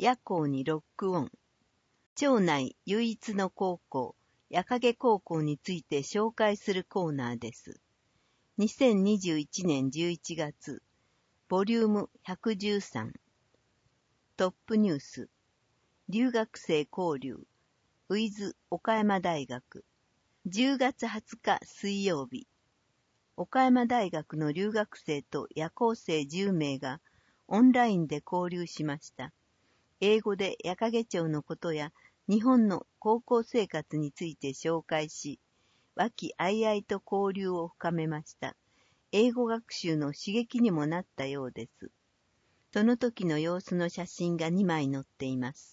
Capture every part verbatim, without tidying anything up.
夜行にロックオン。町内唯一の高校、矢影高校について紹介するコーナーです。にせんにじゅういちねんじゅういちがつ、ボリュームひゃくじゅうさん。トップニュース。留学生交流。ウィズ岡山大学。じゅうがつはつか水曜日。岡山大学の留学生と夜行生じゅうめいがオンラインで交流しました。英語で矢影町のことや日本の高校生活について紹介し、和気あいあいと交流を深めました。英語学習の刺激にもなったようです。その時の様子の写真がにまい載っています。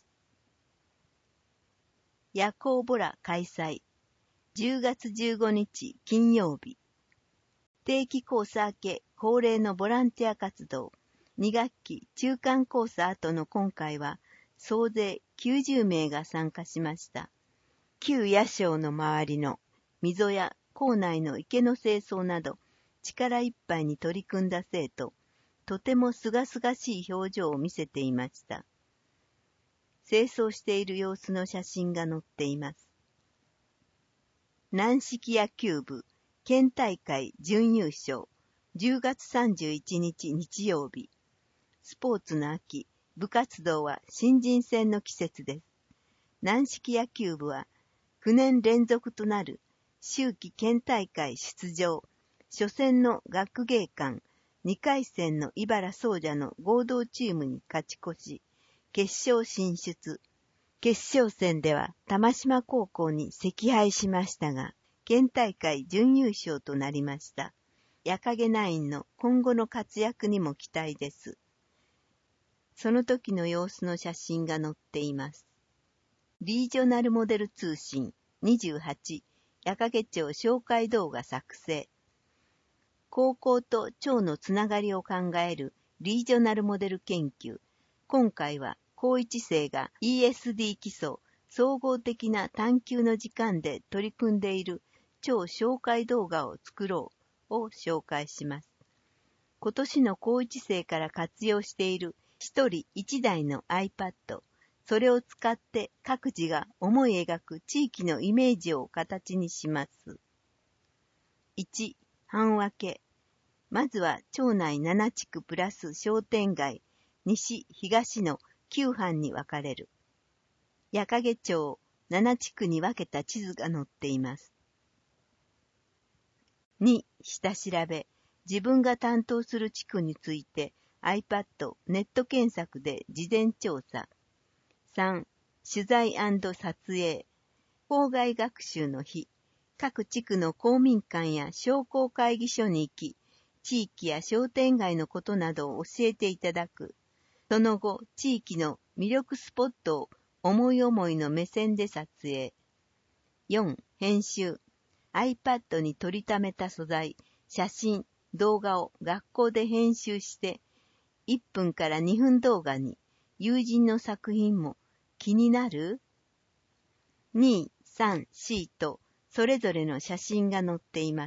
夜行ボラ開催。じゅうがつじゅうごにち金曜日。定期コース明け恒例のボランティア活動。にがっき中間コース後の今回は総勢きゅうじゅうめいが参加しました。旧野省の周りの溝や校内の池の清掃など力いっぱいに取り組んだ生徒、とてもすがすがしい表情を見せていました。清掃している様子の写真が載っています。軟式野球部県大会準優勝、じゅうがつさんじゅういちにち日曜日。スポーツの秋、部活動は新人戦の季節です。軟式野球部はきゅうねんれんぞくとなる秋季県大会出場、初戦の学芸館、にかいせんの茨総社の合同チームに勝ち越し、決勝進出。決勝戦では玉島高校に惜敗しましたが、県大会準優勝となりました。矢影ナインの今後の活躍にも期待です。その時の様子の写真が載っています。リージョナルモデル通信にじゅうはち、矢影町紹介動画作成。高校と町のつながりを考えるリージョナルモデル研究。今回は高一生が イーエスディー 基礎総合的な探究の時間で取り組んでいる超紹介動画を作ろうを紹介します。今年の高一生から活用している一人一台の iPad、それを使って各自が思い描く地域のイメージを形にします。いち、班分け。まずは町内ななちくプラス商店街、西、東のきゅうはんに分かれる。矢影町ななちくに分けた地図が載っています。に、下調べ。自分が担当する地区について iPad、ネット検索で事前調査。さん、取材&撮影。校外学習の日。各地区の公民館や商工会議所に行き、地域や商店街のことなどを教えていただく。その後、地域の魅力スポットを思い思いの目線で撮影。よん、編集。iPad に撮りためた素材、写真、動画を学校で編集して、いっぷんからにふん動画に友人の作品も気になる ?に、さん、よんとそれぞれの写真が載っています。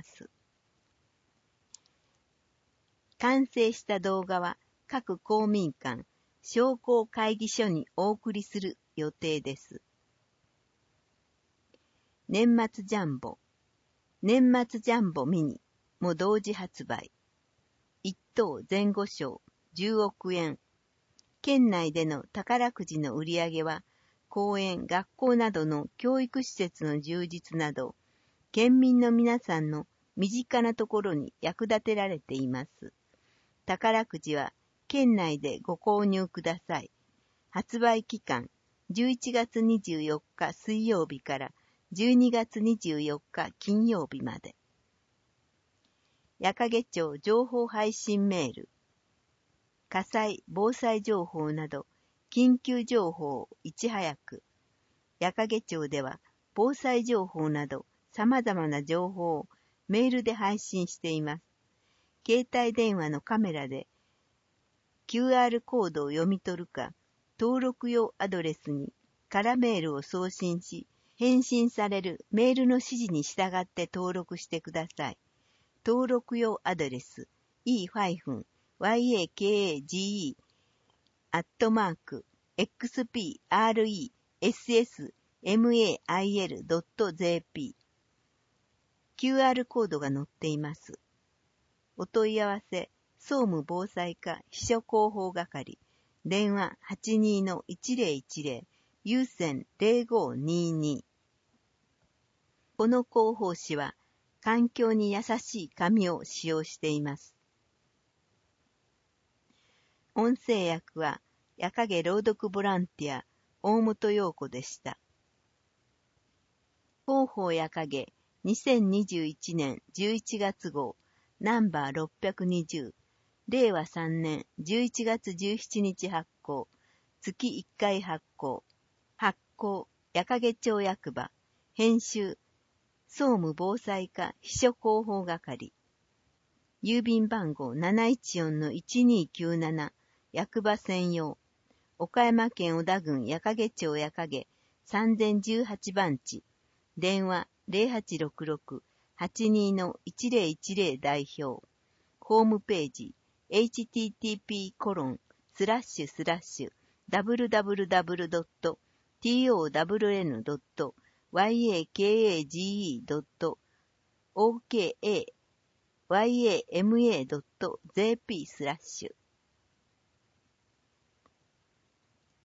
完成した動画は各公民館、商工会議所にお送りする予定です。年末ジャンボ、年末ジャンボミニも同時発売。一等前後賞じゅうおくえん。県内での宝くじの売り上げは、公園、学校などの教育施設の充実など、県民の皆さんの身近なところに役立てられています。宝くじは県内でご購入ください。発売期間、じゅういちがつにじゅうよっか水曜日からじゅうにがつにじゅうよっか金曜日まで。矢影町情報配信メール。火災・防災情報など、緊急情報をいち早く。矢影町では、防災情報など、様々な情報をメールで配信しています。携帯電話のカメラで、キューアール コードを読み取るか、登録用アドレスに空メールを送信し、返信されるメールの指示に従って登録してください。登録用アドレス イー ヤケージーイー アットマークエックスピーアールイーエスエスマイルドットジェーピー。キューアール コードが載っています。お問い合わせ、総務防災課秘書広報係、電話 はちにーのいちぜろいちぜろ、有線ゼロごにーにー。この広報誌は、環境に優しい紙を使用しています。音声訳は、矢影朗読ボランティア、大本陽子でした。広報矢影、にせんにじゅういちねんじゅういちがつ号、ナンバーろっぴゃくにじゅう、れいわさんねんじゅういちがつじゅうしちにち発行、月いっかい発行、発行、矢影町役場、編集、総務防災課秘書広報係、郵便番号 なないちよんのいちにーきゅうなな、役場専用、岡山県小田郡矢影町矢影さんぜんじゅうはちばんち、電話 ゼロはちろくろく はちにーのいちぜろいちぜろ 代表、ホームページ、エイチティーティーピーコロンスラッシュスラッシュダブリューダブリューダブリュードットトンエヌドットワイエーケーエージーイードットオーケーエーワイエーエムエードットジェーピー スラッシュ